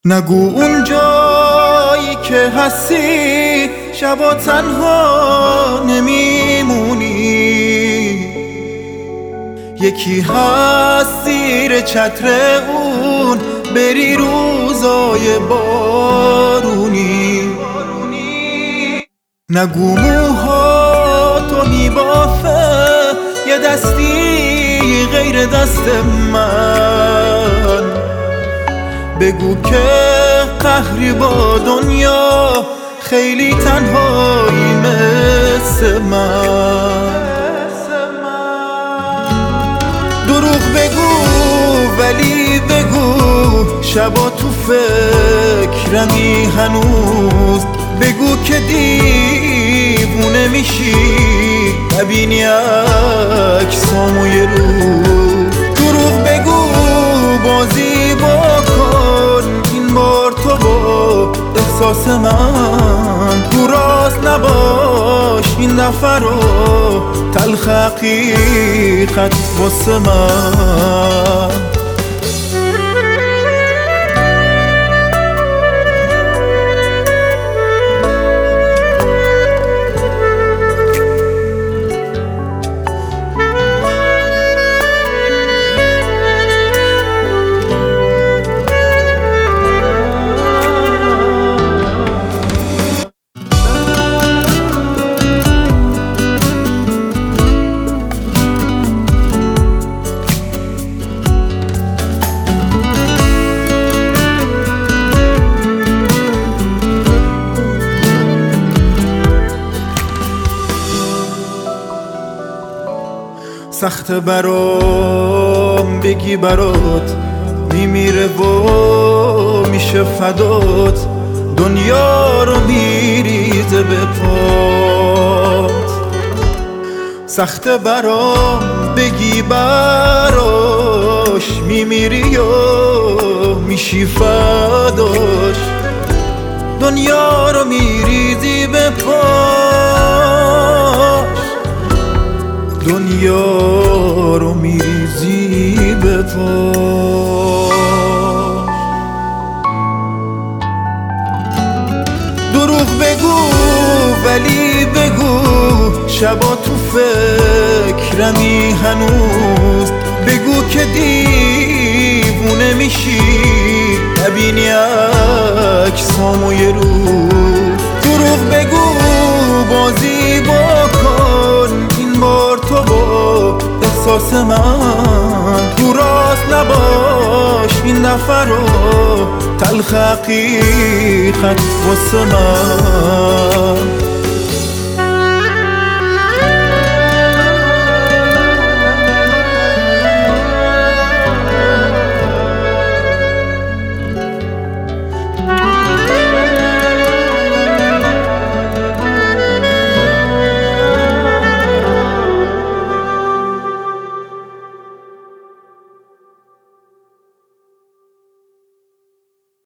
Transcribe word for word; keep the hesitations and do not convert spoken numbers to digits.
نگو اون جایی که هستی شبا تنها نمیمونی، یکی هست زیر چتر اون بری روزای بارونی. نگو موها تو میبافه یه دستی غیر دست من، بگو که قهری با دنیا خیلی تنهایی مثل من. دروغ بگو ولی بگو شبا تو فکرمی هنوز، بگو که دیوونه میشی نبینی عکسامو یه روز. دروغ بگو بازی بکن این بار تو با احساس من، تو راست نباش این دفعه رو تلخ حقیقت واسه من. سخت برام بگی برات میمیره و میشه فدات، دنیا رو میریزه به پات. سخت برام بگی براش میمیری و میشی فداش، دنیا رو میریزی به پاش، دنیا رو میریزی به پاش. دروغ بگو ولی بگو شبا تو فکرمی هنوز، بگو که دیوونه میشی نبینی عکسامو یه روز. دروغ بگو بازی بکن این بار تو با احساس من، تو راست نباش این دفعه رو تلخ حقیقت واسه من.